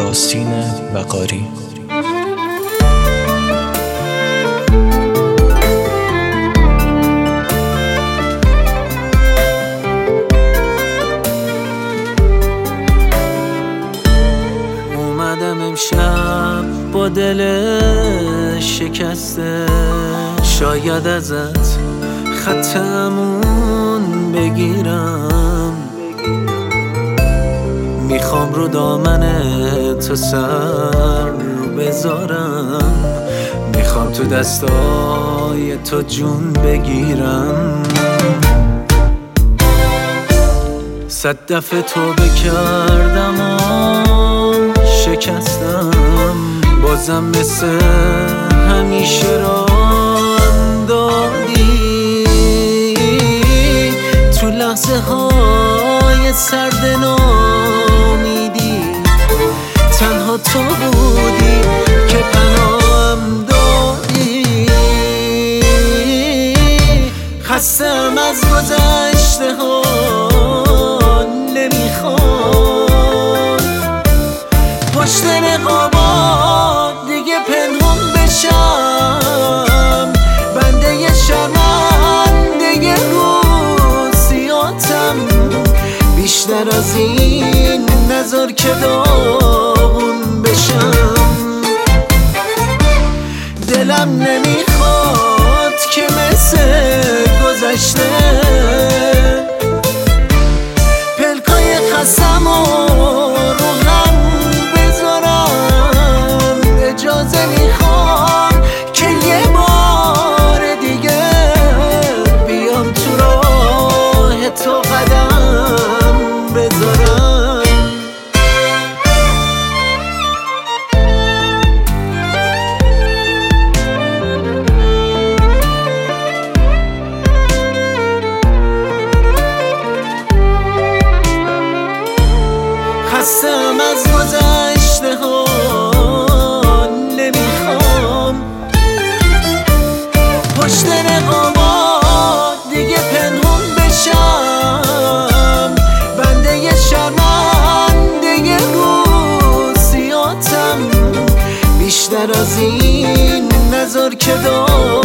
یاسین وقاری. اومدم امشب با دل شکسته، شاید ازت خطمون بگیرم. میخوام رو دامن تو سر بذارم، میخوام تو دستای تو جون بگیرم. 100 دفعه توبه کردم و شکستم، بازم مثل همیشه راه دادی. تو لحظه های سرد نامیدی تنها تو بودی که پناهم دادی. خستم از گذشته ها، نمیخوام پشت نقابات دیگه پنهون بشم. بنده شرمنده روزیاتم، بیشتر از این نذار که داغون بشم. دلم نمیخواد که مثل گذشته پلکای خستم رو هم بذارم. اجازه میخوام که یه بار دیگه بیام تو راه تو قدم بذارم. خستم از گذشته ها، نمیخوام پشت نقابات دیگه پنهون بشم. بنده شرمنده روزیاتم، بیشتر از این نذار که